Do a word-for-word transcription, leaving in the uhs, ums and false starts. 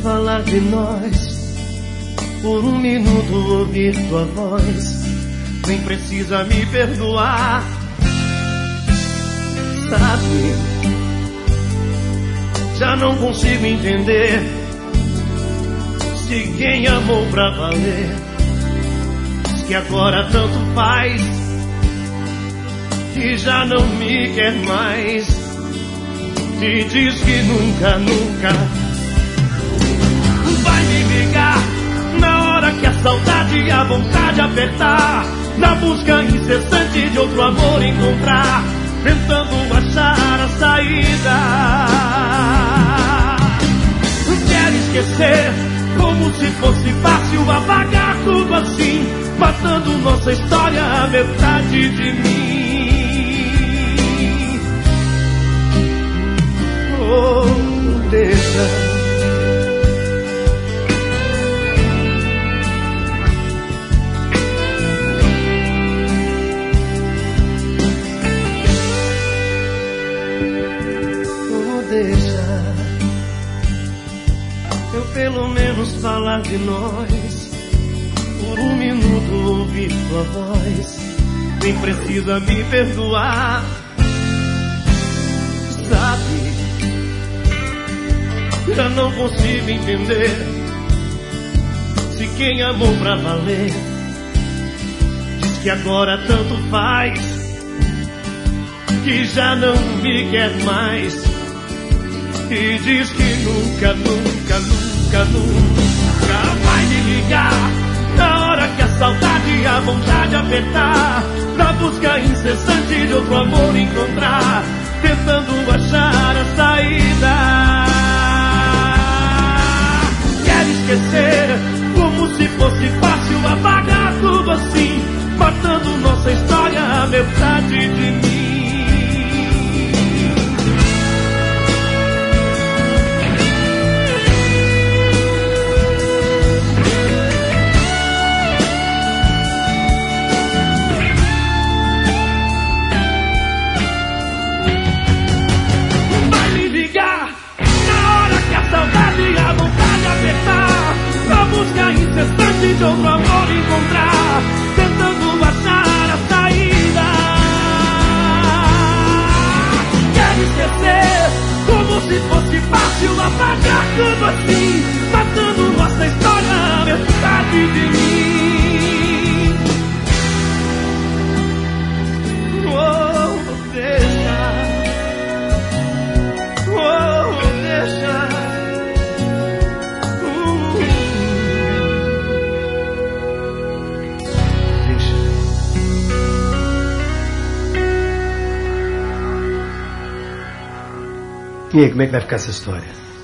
falar de nós, por um minuto ouvir tua voz, nem precisa me perdoar. Sabe, já não consigo entender se quem amou pra valer diz que agora tanto faz, que já não me quer mais, e diz que nunca, nunca vai me ligar na hora que a saudade e a vontade apertar, na busca incessante de outro amor encontrar, tentando achar a saída. Quero esquecer como se fosse fácil apagar tudo assim, matando nossa história, a metade de mim. Oh, deixa. Deixa eu pelo menos falar de nós, por um minuto ouvir tua voz, nem precisa me perdoar. Sabe, já não consigo entender se quem amou pra valer diz que agora tanto faz, que já não me quer mais, e diz que nunca, nunca, nunca, nunca vai me ligar na hora que a saudade e a vontade apertar, na busca incessante de outro amor encontrar, tentando achar a saída. Quero esquecer como se fosse fácil apagar tudo assim, matando nossa história, a metade de mim. Busca incessante de outro amor encontrar, tentando achar a saída. Quero esquecer como se fosse fácil apagar tudo assim, matando nossa história, a metade de mim. Oh, deixa. Oh, deixa. E aí, como é que vai ficar essa história?